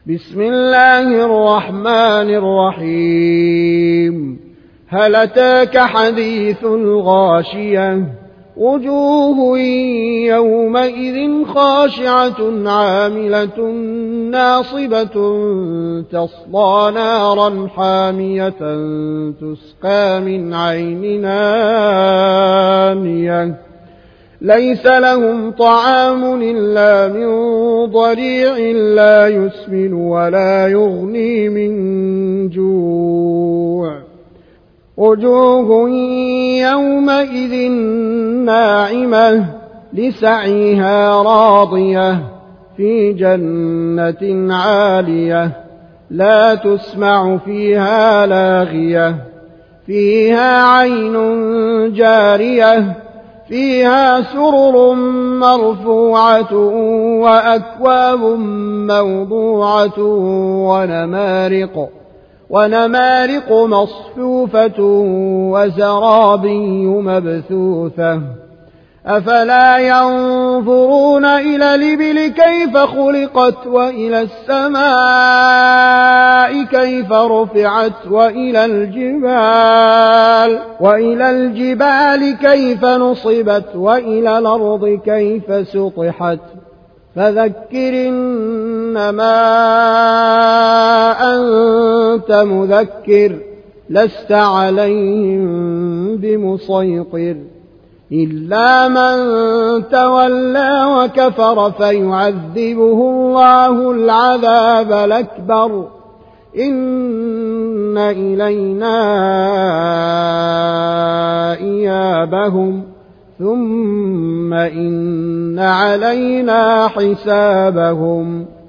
بسم الله الرحمن الرحيم هل أتاك حديث الغاشية وجوه يومئذ خاشعة عاملة ناصبة تصلى نارا حامية تسقى من عين آنية ليس لهم طعام إلا من ضريع لا يسمن ولا يغني من جوع وجوه يومئذ ناعمة لسعيها راضية في جنة عالية لا تسمع فيها لاغية فيها عين جارية فيها سرر مرفوعة وأكواب موضوعة ونمارق مصفوفة وزرابي مبثوثة أفلا ينظرون إلى الإبل كيف خلقت وإلى السماء كيف رفعت وإلى الجبال كيف نصبت وإلى الأرض كيف سطحت فذكر إنما أنت مذكر لست عليهم بمسيطر إلا من تولى وكفر فيعذبه الله العذاب الأكبر إن إلينا إيابهم ثم إن علينا حسابهم